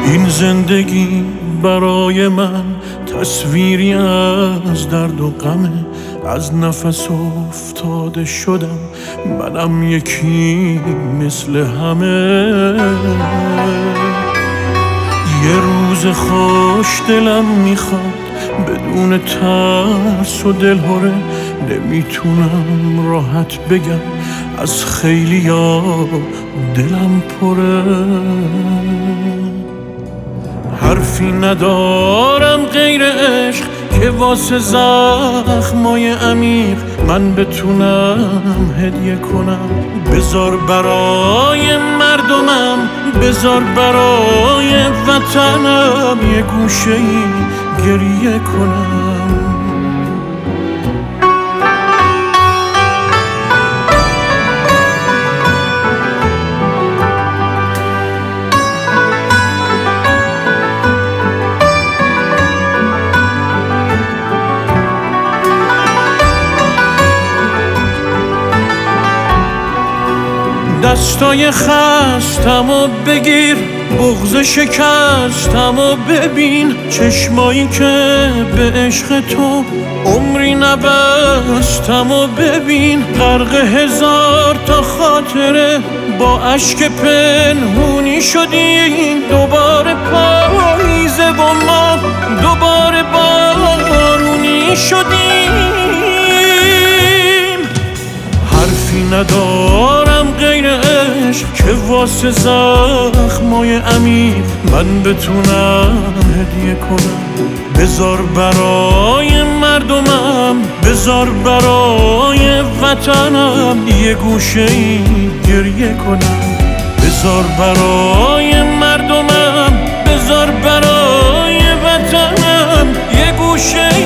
این زندگی برای من تصویری از درد و غمه. از نفس افتاده شدم، منم یکی مثل همه. یه روز خوش دلم میخواد بدون ترس و دلهره. نمیتونم راحت بگم از خیلیا دلم پره. حرفی ندارم غیر عشق که واسه زخمای عمیق من بتونم هدیه کنم. بذار برای مردمم، بذار برای وطنم یه گوشه‌ای گریه کنم. دستای خستم و بگیر، بغض شکستم و ببین. چشمایی که به عشق تو عمری نبستم و ببین. غرق هزار تا خاطره با اشک پنهونی شدیم. دوباره پاییزه و ما دوباره بارونی شدیم. حرفی ندارم غیر عشق که واسه زخمای عمیق من بتونم هدیه کنم. بذار برای مردمم، بذار برای وطنم یه گوشه‌ای گریه کنم. بذار برای مردمم، بذار برای وطنم یه گوشه‌ای